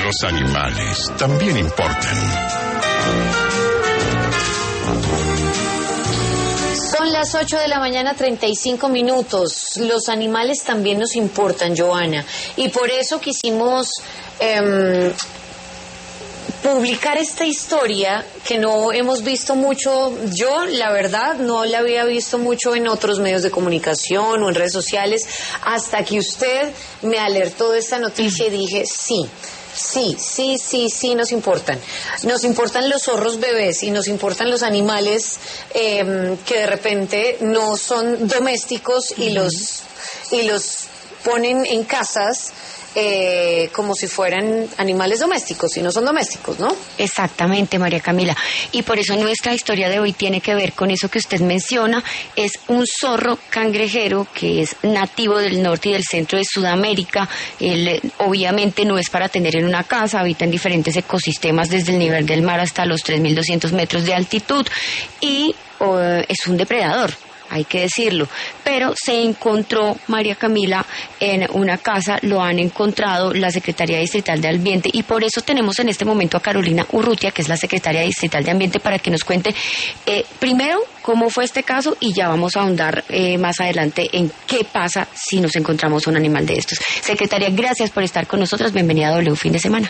Los animales también importan. Son las 8 de la mañana, 35 minutos. Los animales también nos importan, Joana. Y por eso quisimos publicar esta historia que no hemos visto mucho. Yo, la verdad, no la había visto mucho en otros medios de comunicación o en redes sociales, hasta que usted me alertó de esta noticia y dije, sí, nos importan. Nos importan los zorros bebés y nos importan los animales que de repente no son domésticos y los ponen en casas como si fueran animales domésticos y no son domésticos, ¿no? Exactamente, María Camila. Y por eso nuestra historia de hoy tiene que ver con eso que usted menciona. Es un zorro cangrejero que es nativo del norte y del centro de Sudamérica. Él obviamente no es para tener en una casa, habita en diferentes ecosistemas desde el nivel del mar hasta los 3.200 metros de altitud y es un depredador. Hay que decirlo, pero se encontró, María Camila, en una casa, lo han encontrado la Secretaría Distrital de Ambiente y por eso tenemos en este momento a Carolina Urrutia, que es la Secretaria Distrital de Ambiente, para que nos cuente primero cómo fue este caso y ya vamos a ahondar más adelante en qué pasa si nos encontramos un animal de estos. Secretaria, gracias por estar con nosotros, bienvenida a W Fin de Semana.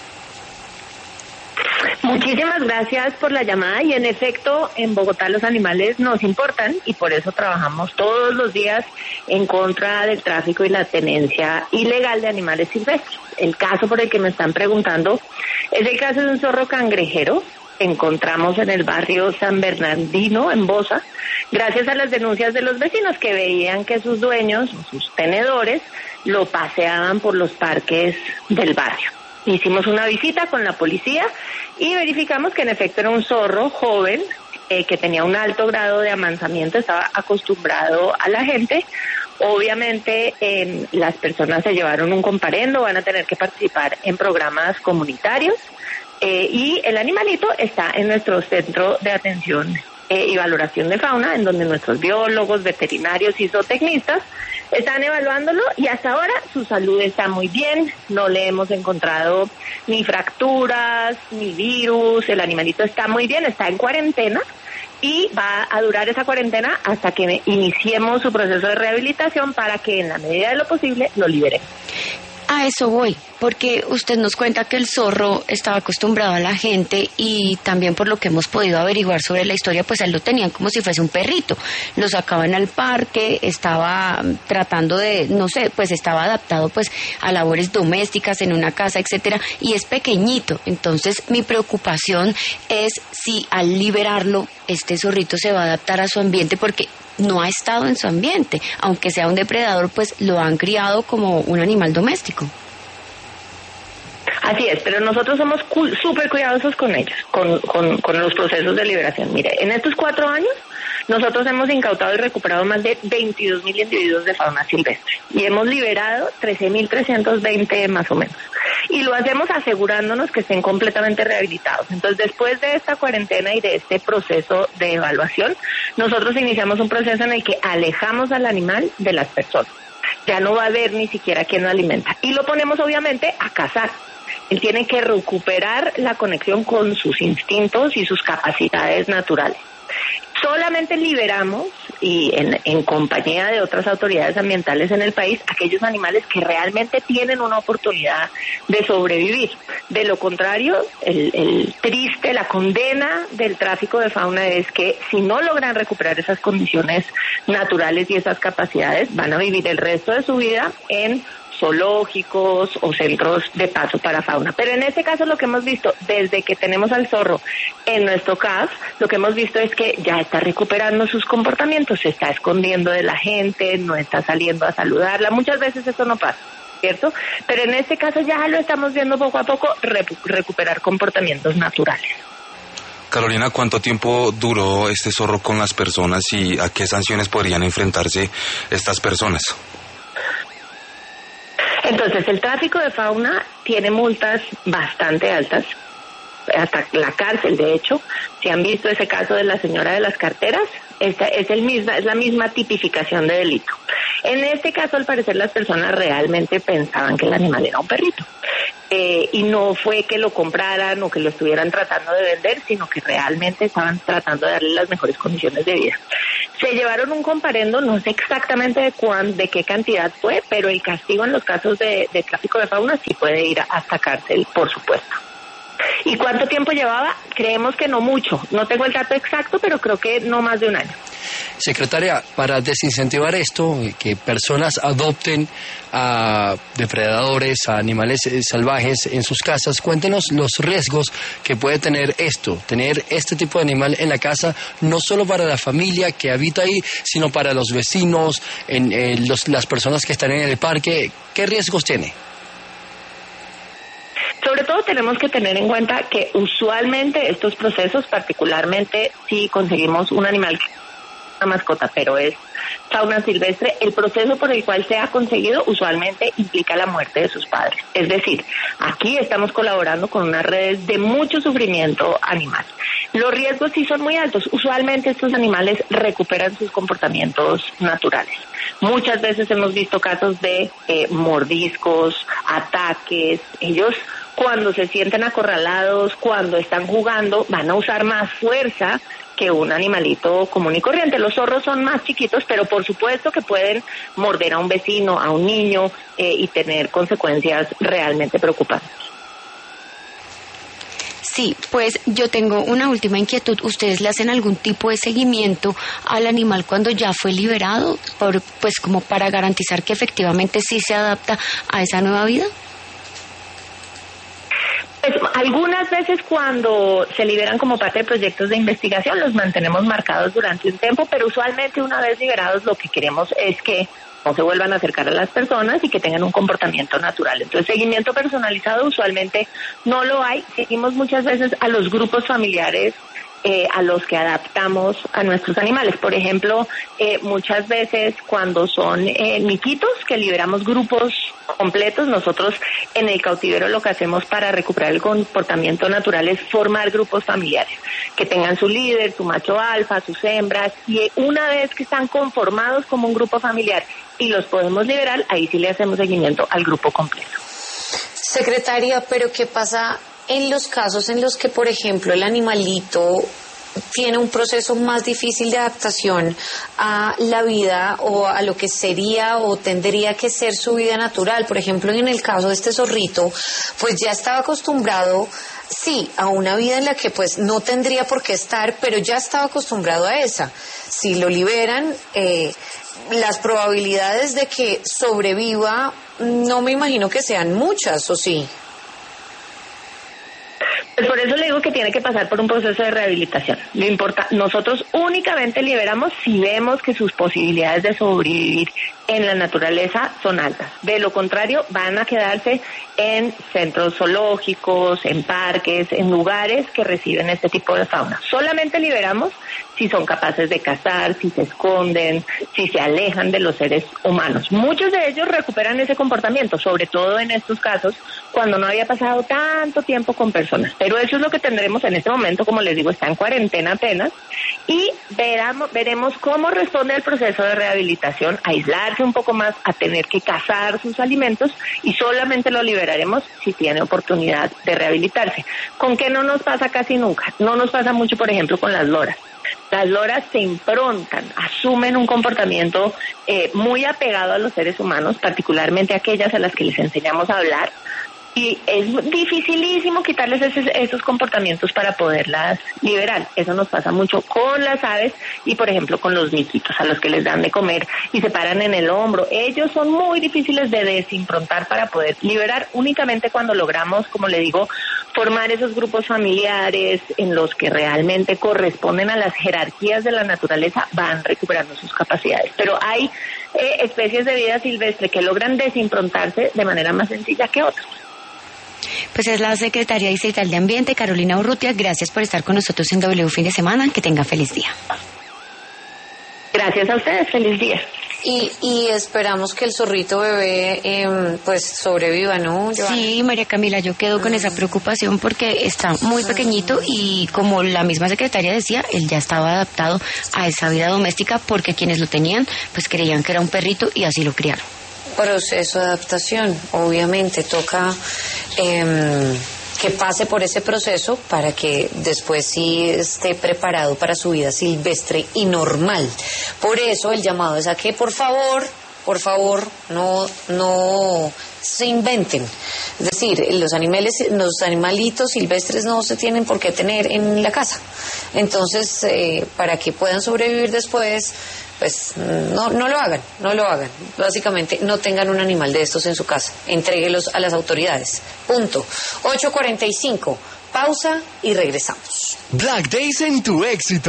Muchísimas gracias por la llamada y en efecto en Bogotá los animales nos importan y por eso trabajamos todos los días en contra del tráfico y la tenencia ilegal de animales silvestres. El caso por el que me están preguntando es el caso de un zorro cangrejero que encontramos en el barrio San Bernardino en Bosa, gracias a las denuncias de los vecinos que veían que sus dueños, sus tenedores, lo paseaban por los parques del barrio. Hicimos una visita con la policía y verificamos que en efecto era un zorro joven que tenía un alto grado de amansamiento, estaba acostumbrado a la gente. Obviamente las personas se llevaron un comparendo, van a tener que participar en programas comunitarios y el animalito está en nuestro centro de atención y valoración de fauna, en donde nuestros biólogos, veterinarios y zootecnistas están evaluándolo y hasta ahora su salud está muy bien, no le hemos encontrado ni fracturas, ni virus, el animalito está muy bien, está en cuarentena y va a durar esa cuarentena hasta que iniciemos su proceso de rehabilitación para que en la medida de lo posible lo liberemos. A eso voy, porque usted nos cuenta que el zorro estaba acostumbrado a la gente y también por lo que hemos podido averiguar sobre la historia, pues él lo tenían como si fuese un perrito. Lo sacaban al parque, estaba tratando de, no sé, pues estaba adaptado pues a labores domésticas en una casa, etcétera, y es pequeñito. Entonces mi preocupación es si al liberarlo este zorrito se va a adaptar a su ambiente, porque no ha estado en su ambiente, aunque sea un depredador, pues lo han criado como un animal doméstico. Así es, pero nosotros somos súper cuidadosos con ellos, con los procesos de liberación. Mire, en estos 4 años nosotros hemos incautado y recuperado más de 22.000 individuos de fauna silvestre y hemos liberado 13.320 más o menos. Y lo hacemos asegurándonos que estén completamente rehabilitados. Entonces, después de esta cuarentena y de este proceso de evaluación, nosotros iniciamos un proceso en el que alejamos al animal de las personas. Ya no va a haber ni siquiera quien lo alimenta. Y lo ponemos obviamente a cazar. Él tiene que recuperar la conexión con sus instintos y sus capacidades naturales. Solamente liberamos, y en compañía de otras autoridades ambientales en el país, aquellos animales que realmente tienen una oportunidad de sobrevivir. De lo contrario, la condena del tráfico de fauna es que si no logran recuperar esas condiciones naturales y esas capacidades, van a vivir el resto de su vida en zoológicos o centros de paso para fauna. Pero en este caso lo que hemos visto desde que tenemos al zorro en nuestro CAF, lo que hemos visto es que ya está recuperando sus comportamientos, se está escondiendo de la gente, no está saliendo a saludarla. Muchas veces eso no pasa, ¿cierto? Pero en este caso ya lo estamos viendo poco a poco recuperar comportamientos naturales. Carolina, ¿cuánto tiempo duró este zorro con las personas y a qué sanciones podrían enfrentarse estas personas? Entonces, el tráfico de fauna tiene multas bastante altas, hasta la cárcel, de hecho. Si han visto ese caso de la señora de las carteras, es la misma tipificación de delito. En este caso, al parecer, las personas realmente pensaban que el animal era un perrito. y no fue que lo compraran o que lo estuvieran tratando de vender, sino que realmente estaban tratando de darle las mejores condiciones de vida. Se llevaron un comparendo, no sé exactamente de qué cantidad fue, pero el castigo en los casos de tráfico de fauna sí puede ir hasta cárcel, por supuesto. ¿Y cuánto tiempo llevaba? Creemos que no mucho. No tengo el dato exacto, pero creo que no más de un año. Secretaria, para desincentivar esto, que personas adopten a depredadores, a animales salvajes en sus casas, cuéntenos los riesgos que puede tener tener este tipo de animal en la casa, no solo para la familia que habita ahí, sino para los vecinos, las personas que están en el parque. ¿Qué riesgos tiene? Sobre todo tenemos que tener en cuenta que usualmente estos procesos, particularmente si conseguimos un animal que es una mascota, pero es fauna silvestre, el proceso por el cual se ha conseguido usualmente implica la muerte de sus padres. Es decir, aquí estamos colaborando con unas redes de mucho sufrimiento animal. Los riesgos sí son muy altos. Usualmente estos animales recuperan sus comportamientos naturales. Muchas veces hemos visto casos de mordiscos, ataques. Ellos, cuando se sienten acorralados, cuando están jugando, van a usar más fuerza que un animalito común y corriente. Los zorros son más chiquitos, pero por supuesto que pueden morder a un vecino, a un niño, y tener consecuencias realmente preocupantes. Sí, pues yo tengo una última inquietud. ¿Ustedes le hacen algún tipo de seguimiento al animal cuando ya fue liberado, pues como para garantizar que efectivamente sí se adapta a esa nueva vida? Pues algunas veces cuando se liberan como parte de proyectos de investigación los mantenemos marcados durante un tiempo, pero usualmente una vez liberados lo que queremos es que no se vuelvan a acercar a las personas y que tengan un comportamiento natural. Entonces, seguimiento personalizado usualmente no lo hay. Seguimos muchas veces a los grupos familiares a los que adaptamos a nuestros animales. Por ejemplo, muchas veces cuando son miquitos, que liberamos grupos completos, nosotros en el cautiverio lo que hacemos para recuperar el comportamiento natural es formar grupos familiares, que tengan su líder, su macho alfa, sus hembras, y una vez que están conformados como un grupo familiar y los podemos liberar, ahí sí le hacemos seguimiento al grupo completo. Secretaria, pero ¿qué pasa en los casos en los que, por ejemplo, el animalito tiene un proceso más difícil de adaptación a la vida o a lo que sería o tendría que ser su vida natural? Por ejemplo, en el caso de este zorrito, pues ya estaba acostumbrado, sí, a una vida en la que pues no tendría por qué estar, pero ya estaba acostumbrado a esa. Si lo liberan, las probabilidades de que sobreviva no me imagino que sean muchas, ¿o sí? Pues por eso le digo que tiene que pasar por un proceso de rehabilitación. Lo importa, nosotros únicamente liberamos si vemos que sus posibilidades de sobrevivir en la naturaleza son altas. De lo contrario, van a quedarse en centros zoológicos, en parques, en lugares que reciben este tipo de fauna. Solamente liberamos si son capaces de cazar, si se esconden, si se alejan de los seres humanos. Muchos de ellos recuperan ese comportamiento, sobre todo en estos casos cuando no había pasado tanto tiempo con personas. Pero eso es lo que tendremos en este momento, como les digo, está en cuarentena apenas, y veremos cómo responde el proceso de rehabilitación, aislarse un poco más, a tener que cazar sus alimentos, y solamente lo liberaremos si tiene oportunidad de rehabilitarse. ¿Con qué no nos pasa casi nunca? No nos pasa mucho, por ejemplo, con las loras. Las loras se improntan, asumen un comportamiento muy apegado a los seres humanos, particularmente aquellas a las que les enseñamos a hablar, y es dificilísimo quitarles esos comportamientos para poderlas liberar. Eso nos pasa mucho con las aves y, por ejemplo, con los miquitos a los que les dan de comer y se paran en el hombro. Ellos son muy difíciles de desimprontar para poder liberar. Únicamente cuando logramos, como le digo, formar esos grupos familiares en los que realmente corresponden a las jerarquías de la naturaleza, van recuperando sus capacidades. Pero hay especies de vida silvestre que logran desimprontarse de manera más sencilla que otras. Pues es la secretaria distrital de Ambiente, Carolina Urrutia. Gracias por estar con nosotros en W Fin de Semana. Que tenga feliz día. Gracias a ustedes, feliz día. Y esperamos que el zorrito bebé pues sobreviva, ¿no, Joana? Sí, María Camila, yo quedo con esa preocupación porque está muy pequeñito y, como la misma secretaria decía, él ya estaba adaptado a esa vida doméstica porque quienes lo tenían pues creían que era un perrito y así lo criaron. proceso de adaptación. Obviamente toca que pase por ese proceso para que después sí esté preparado para su vida silvestre y normal. Por eso el llamado es a que por favor, no se inventen. Es decir, los animalitos silvestres no se tienen por qué tener en la casa. Entonces, para que puedan sobrevivir después, pues no lo hagan. Básicamente, no tengan un animal de estos en su casa. Entréguelos a las autoridades. Punto. 8:45. Pausa y regresamos. Black Days en tu éxito.